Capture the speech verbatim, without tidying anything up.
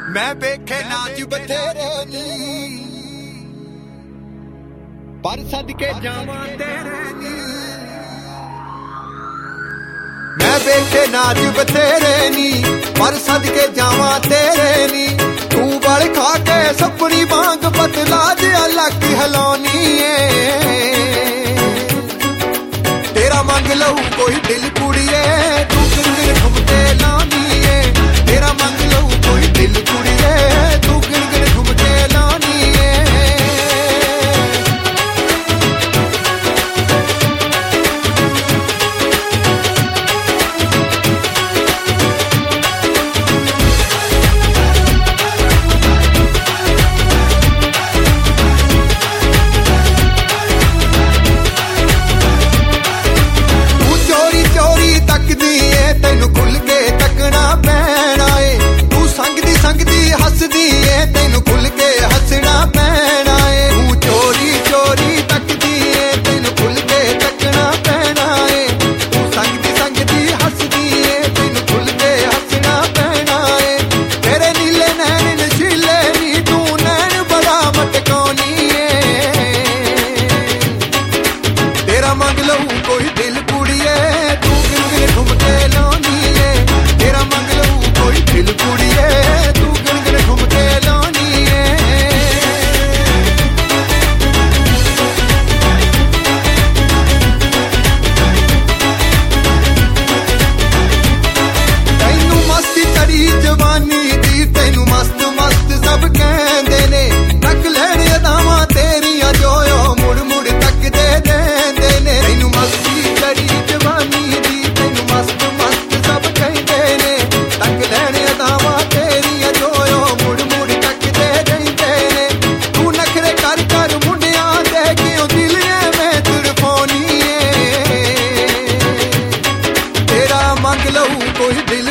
मैं वेखे नाच बथेरे नी पर सदके जावां तेरे नी मैं वेखे नाच बथेरे नी पर सदके जावां तेरे नी तू बल खा के सपनी वांग बदला जिहा लक हिलाउनी है तेरा मंग लऊ कोई दिल कुड़िए तू गिण घुमके लानी है तेरा मंग लऊ कोई दिल कुड़िए तू गिण घुमके लानी है ਤੈਨੂੰ ਖੁੱਲ ਕੇ ਤੱਕਣਾ ਪੈਣਾ ਏ ਤੂੰ ਸੰਗਦੀ ਸੰਗਦੀ ਹੱਸਦੀ ਏ ਤੈਨੂੰ ਖੁੱਲ ਕੇ ਹੱਸਣਾ ਪੈਣਾ ਏ ਤੂੰ ਚੋਰੀ ਚੋਰੀ ਤੱਕਦੀ ਏ ਤੈਨੂੰ ਖੁੱਲ ਕੇ ਤੱਕਣਾ ਪੈਣਾ ਏ ਤੂੰ ਸੰਗਦੀ ਸੰਗਦੀ ਹੱਸਦੀ ਏ ਤੈਨੂੰ ਖੁੱਲ ਕੇ ਹੱਸਣਾ ਪੈਣਾ ਏ ਤੇਰੇ ਨੀਲੇ ਨੈਣ ਨਸ਼ੀਲੇ ਨੀ ਤੂੰ ਨੈਣ ਬੜਾ ਮਟਕਾਉਣੀ ਏ ਤੇਰਾ ਮੰਗ ਲਊ ਕੋਈ ਦਿਲ ਕੁੜੀਏ ਤੂੰ ਗਿਣ ਗਿਣ ਘੁੰਮ ਕੇ ਲਾਉਣੀ ਏ ਤੇਰਾ ਮੰਗ ਲਊ ਕੋਈ ਦਿਲ ਕੁੜੀਏ ਤੂੰ ਗਿਣ ਗਿਣ ਘੁੰਮ ਕੇ ਲਾਉਣੀ ਏ ਤੈਨੂੰ ਮਸਤੀ ਚੜੀ ਜਵਾਨੀ ਦੀ ਤੈਨੂੰ ਮਸਤ ਮਸਤ ਸਭ ਕਹਿੰਦੇ ਨੇ ਤੱਕ ਲੈਣ ਅਦਾਵਾਂ ਤੇਰੀਆਂ ਜੋਇਓ ਮੁੜ ਮੁੜ ਤੱਕਦੇ ਰਹਿੰਦੇ ਨੇ ਤੈਨੂੰ ਮਸਤੀ ਚੜੀ ਜਵਾਨੀ ਦੀ ਤੈਨੂੰ ਮਸਤ ਮਸਤ ਸਭ ਕਹਿੰਦੇ ਨੇ ਤੱਕ ਲੈਣ ਅਦਾਵਾਂ ਤੇਰੀਆਂ ਜੋਇਓ ਮੁੜ ਮੁੜ ਤੱਕਦੇ ਰਹਿੰਦੇ ਨੇ ਤੂੰ ਨਖਰੇ ਕਰ ਕਰ ਮੁੰਡਿਆਂ ਦੇ ਕਿਉਂ ਦਿਲ ਐਵੇਂ ਤੜਫਾਉਣੀ ਏ ਤੇਰਾ ਮੰਗ ਲਊ ਕੋਈ ਦਿਲ